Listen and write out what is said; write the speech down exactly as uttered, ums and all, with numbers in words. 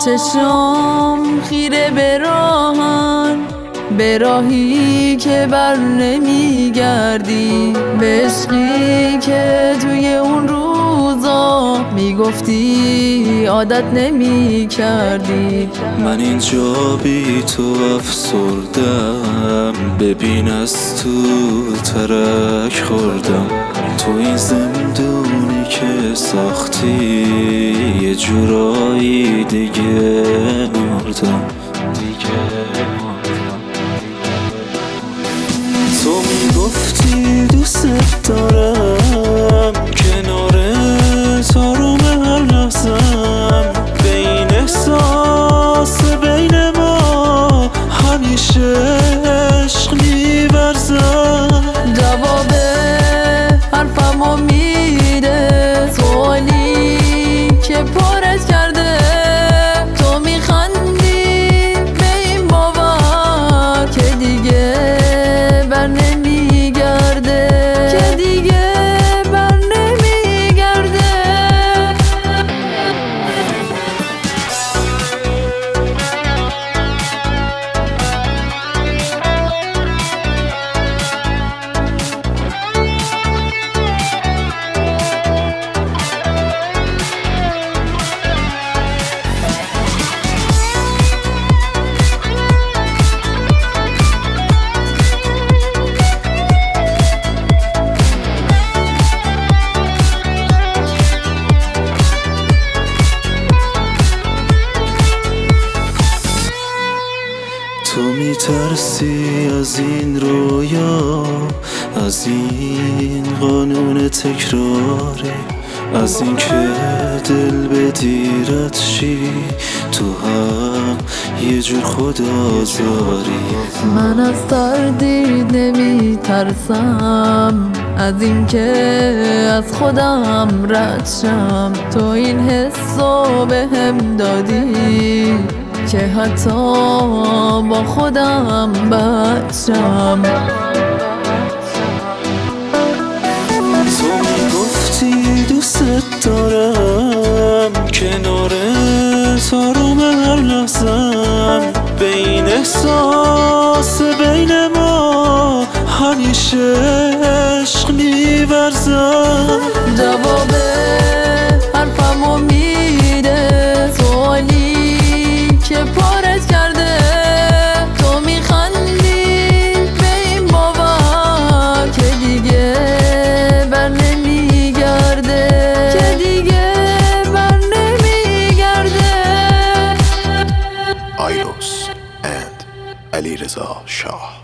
چشم خیره به راهن، به راهی که بر نمیگردی، به عشقی که توی اون روزا میگفتی عادت نمی کردی. من اینجا بی تو افسردم، ببین از تو ترک خوردم. تو این زندونی که ساختی یه جورایی دیگه مردم، دیگه مردم. تو میگفتی دوست دارم، کنار تارم هر لحظم، بین احساس بین ما همیشه عشق میورزم. جواب حرفمو میده سوالی که پرت کرده، تو میخندی به این باور که دیگه بر نمیگرده، که دیگه بر نمیگرده. تو میترسی از این رویا، از این قانون تکراری، از این که دل به دیرت شی، تو هم یه جور خدازاری. من از تردید نمی ترسم، از این که از خودم رد شم. تو این حسو به هم دادی که حتی با خودم بد شم. تو میگفتی دوست دارم، کنار تارم هر لحظم، بین احساس بین ما همیشه عشق میورزم. جواب حرفمو میده سوالی که پرت کرده، تو میخندی به این باور که دیگه بر نمیگرده، که دیگه بر نمیگرده. آیلوس and علیرضا شاه.